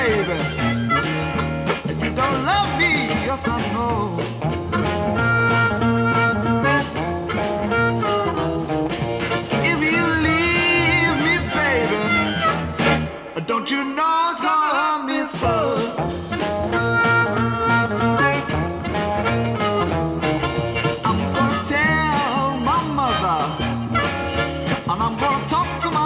baby. You don't love me, yes I know.